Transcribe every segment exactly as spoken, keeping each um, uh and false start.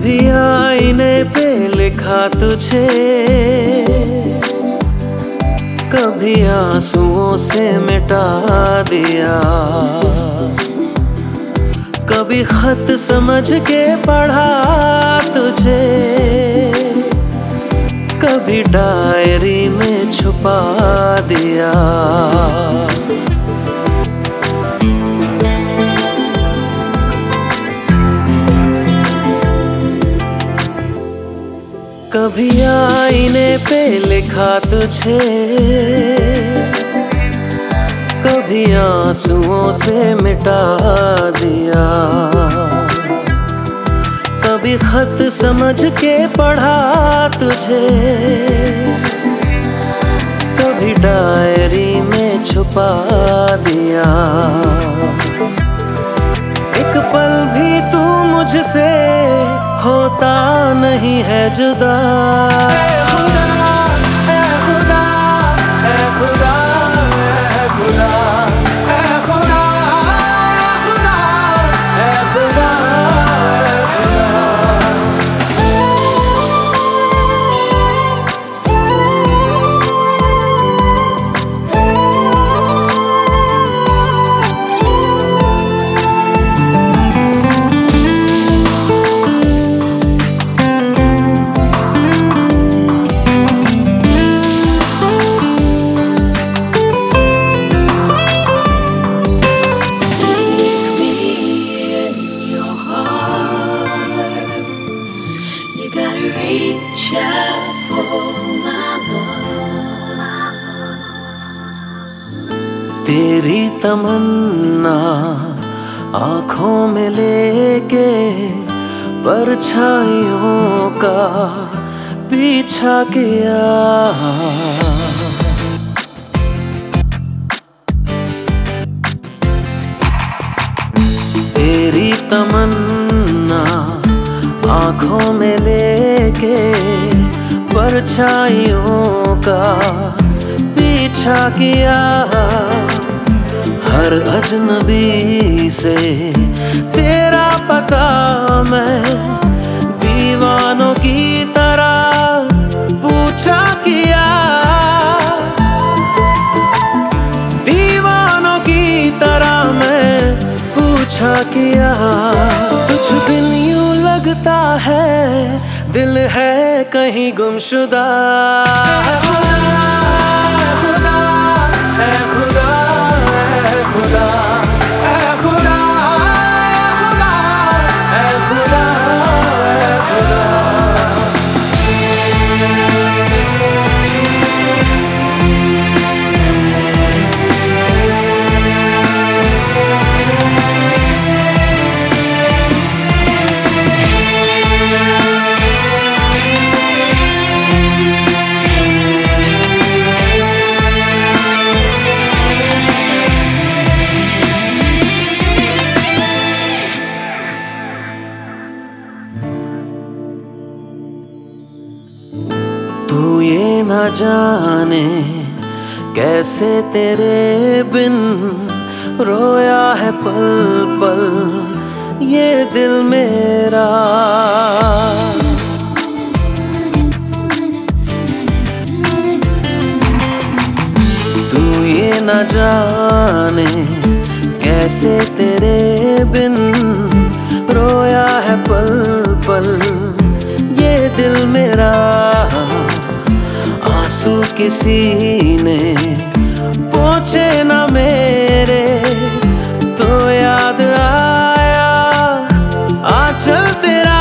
कभी आईने पे लिखा तुझे, कभी आंसुओं से मिटा दिया, कभी खत समझ के पढ़ा तुझे, कभी डायरी में छुपा दिया। कभी आईने पे लिखा तुझे, कभी आंसुओं से मिटा दिया, कभी खत समझ के पढ़ा तुझे, कभी डायरी में छुपा दिया। एक पल भी तू मुझसे होता नहीं है जुदा। ऐ खुदा, ऐ खुदा, ऐ खुदा, ऐ खुदा, ऐ खुदा, ऐ खुदा, ऐ खुदा। Reach out for my love. तेरी तमन्ना आँखों में लेके परछाइयों का पीछा किया। तेरी तमन्ना आँखों में लेके परछाइयों का पीछा किया। हर अजनबी से तेरा पता मैं दीवानों की तरह पूछा किया। दीवानों की तरह मैं पूछा किया। कुछ दिन यूं लगता है दिल है कहीं गुमशुदा। ऐ खुदा, ऐ खुदा, ऐ खुदा, ऐ खुदा, ऐ खुदा, ऐ खुदा। तू ये न जाने कैसे तेरे बिन रोया है पल पल ये दिल मेरा। तू ये न जाने कैसे तेरे बिन रोया है पल पल ये दिल मेरा। आंसू किसी ने पोंछे न मेरे तो याद आया आंचल तेरा।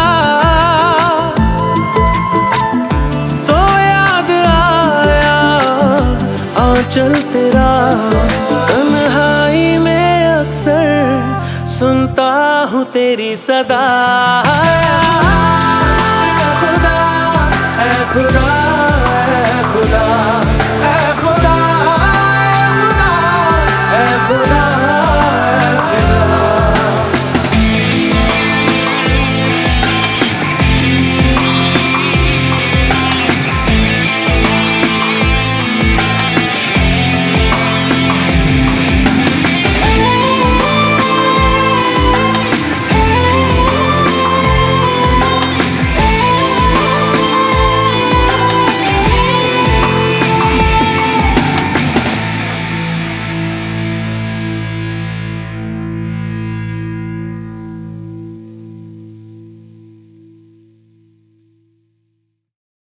तो याद आया आंचल तेरा। तन्हाई में अक्सर सुनता हूँ तेरी सदा।